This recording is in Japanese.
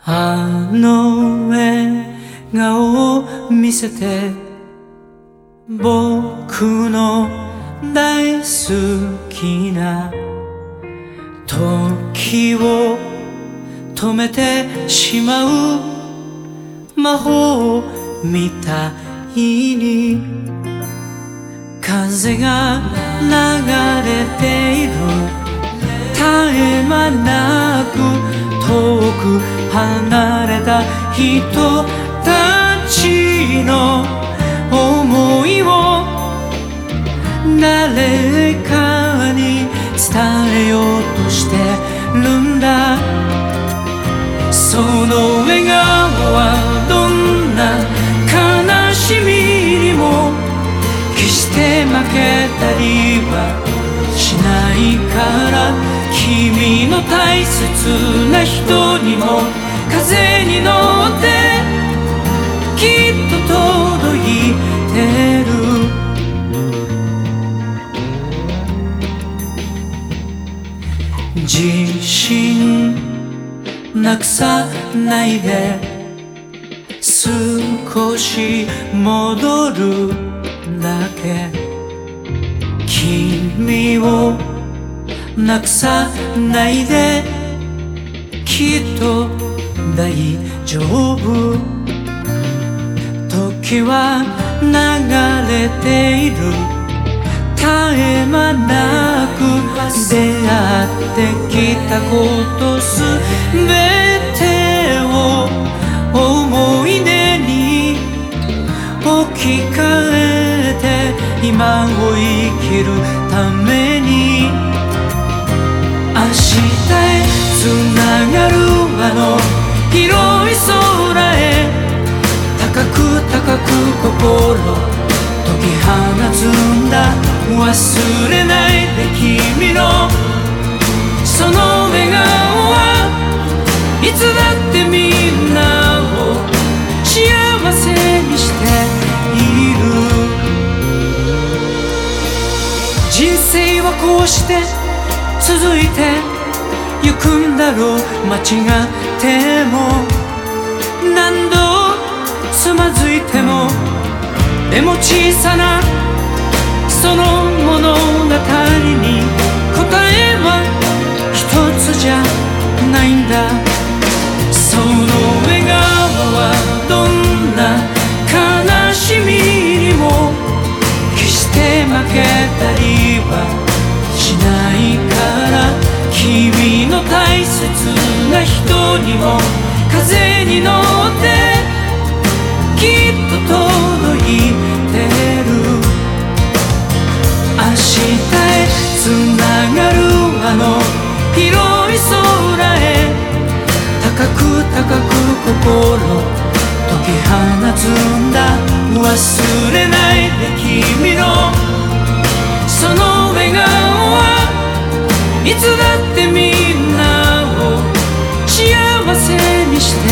あの笑顔を見せて、僕の大好きな時を止めてしまう魔法みたいに、風が流れている絶え間なく、遠く離れた人たちの想いを誰かに伝えようとしてるんだ。その笑顔はどんな悲しみにも決して負けたりはしないから、君の大切な人にも風に乗ってきっと届いてる。自信なくさないで、少し戻るだけ。君をなくさないで、きっと大丈夫。時は流れている絶え間なく、出会ってきたことすべてを思い出に置き換えて、今を生きるために、明日へつながるあの広い空へ、高く高く心解き放つんだ。忘れないで君のその笑顔はいつだってみんなを幸せにしている。人生はこうして続いてゆくんだろう。間違っても何度つまずいても、でも小さなその物語に答えは一つじゃないんだ。その笑顔はどんな悲しみにも決して負けたりはしないから、君の大切な人にも風に乗ってきっと届いてる。明日へつながるあの広い空へ、高く高く心解き放つんだ。忘れないで君のその笑顔はいつだってみんなを幸せにして